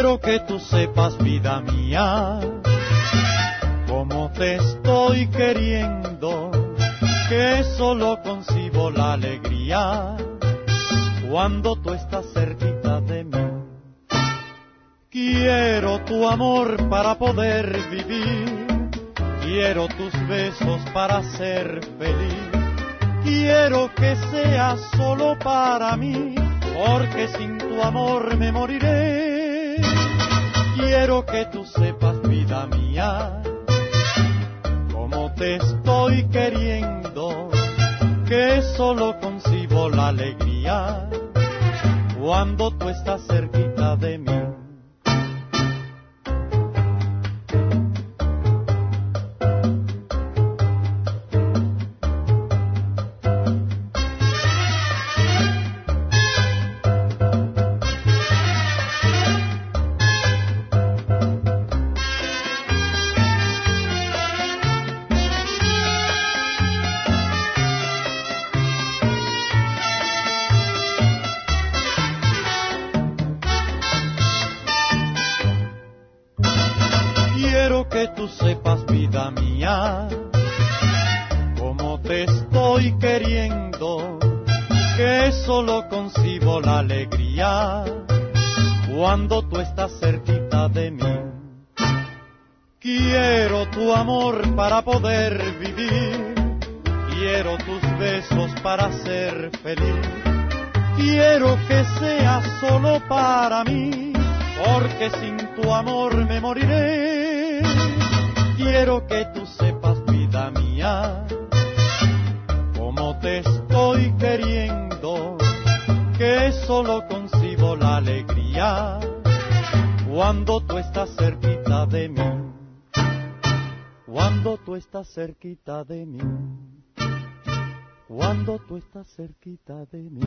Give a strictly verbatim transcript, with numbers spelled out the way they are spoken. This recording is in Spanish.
Quiero que tú sepas, vida mía, cómo te estoy queriendo, que solo concibo la alegría cuando tú estás cerquita de mí. Quiero tu amor para poder vivir, quiero tus besos para ser feliz, quiero que sea solo para mí, porque sin tu amor me moriré. Quiero que tú sepas, vida mía, cómo te estoy queriendo, que solo concibo la alegría cuando tú estás cerquita de mí. Quiero que tú sepas, vida mía, cómo te estoy queriendo, que solo concibo la alegría cuando tú estás cerquita de mí. Quiero tu amor para poder vivir, quiero tus besos para ser feliz, quiero que sea solo para mí, porque sin tu amor me moriré. Quiero que tú sepas, vida mía, cómo te estoy queriendo, que solo concibo la alegría cuando tú estás cerquita de mí, cuando tú estás cerquita de mí, cuando tú estás cerquita de mí.